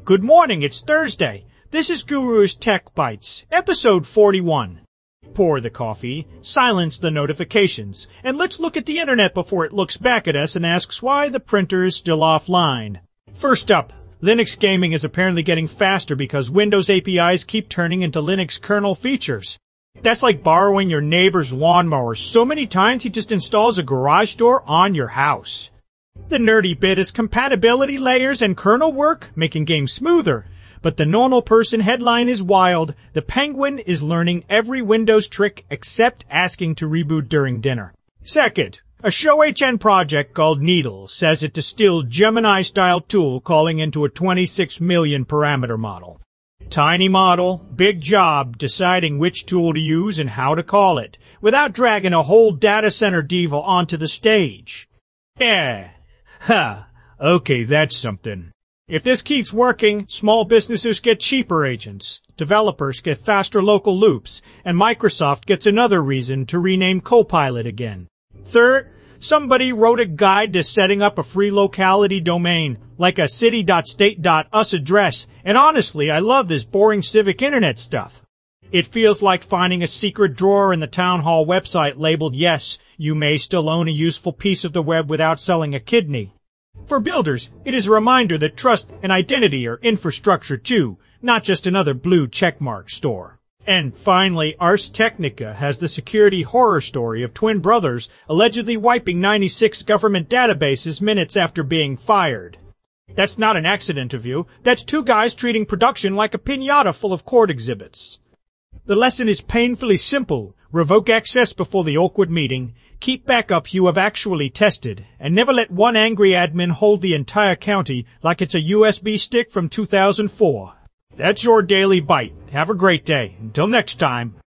Good morning, it's Thursday. This is Guru's Tech Bites, episode 41. Pour the coffee, silence the notifications, and let's look at the internet before it looks back at us and asks why the printer is still offline. First up, Linux gaming is apparently getting faster because Windows APIs keep turning into Linux kernel features. That's like borrowing your neighbor's lawnmower so many times he just installs a garage door on your house. The nerdy bit is compatibility layers and kernel work, making games smoother. But the normal person headline is wild. The Penguin is learning every Windows trick except asking to reboot during dinner. Second, a ShowHN project called Needle says it distilled Gemini-style tool calling into a 26 million parameter model. Tiny model, big job deciding which tool to use and how to call it, without dragging a whole data center diva onto the stage. Okay, that's something. If this keeps working, small businesses get cheaper agents, developers get faster local loops, and Microsoft gets another reason to rename Copilot again. Third, somebody wrote a guide to setting up a free locality domain, like a city.state.us address, and honestly, I love this boring civic internet stuff. It feels like finding a secret drawer in the town hall website labeled, "Yes, you may still own a useful piece of the web without selling a kidney." For builders, it is a reminder that trust and identity are infrastructure too, not just another blue checkmark store. And finally, Ars Technica has the security horror story of twin brothers allegedly wiping 96 government databases minutes after being fired. That's not an accident of you. That's two guys treating production like a piñata full of court exhibits. The lesson is painfully simple. Revoke access before the awkward meeting, keep backup you have actually tested, and never let one angry admin hold the entire county like it's a USB stick from 2004. That's your Daily Bite. Have a great day. Until next time.